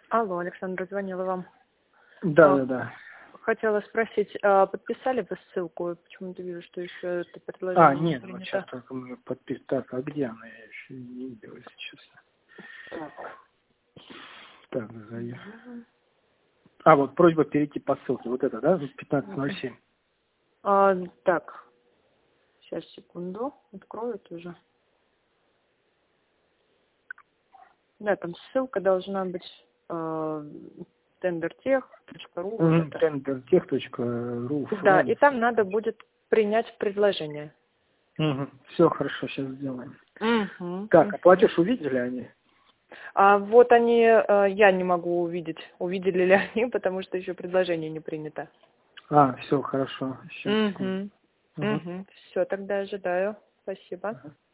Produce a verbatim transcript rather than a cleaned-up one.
Алло, Александр, звонила вам. Да, А, да, да. Хотела спросить, а подписали вы ссылку? Почему-то вижу, что еще это А, предложение не нет, вот сейчас принято. только мы подписали. Так, а где она? Я еще не видел, если честно. Так. Так, зайду. А, вот просьба перейти по ссылке. Вот это, да? пятнадцать ноль семь. А, так, сейчас, секунду, открою тоже. Да, там ссылка должна быть э, тендертех точка ру. тендертех точка ру. Да, и там надо будет принять предложение. Угу. Все, хорошо, сейчас сделаем. Угу. Так, а платеж увидели они? А вот они, э, я не могу увидеть, увидели ли они, потому что еще предложение не принято. А, все, хорошо. Сейчас, секунду. Угу. Угу. Угу. Все, тогда ожидаю. Спасибо. Ага.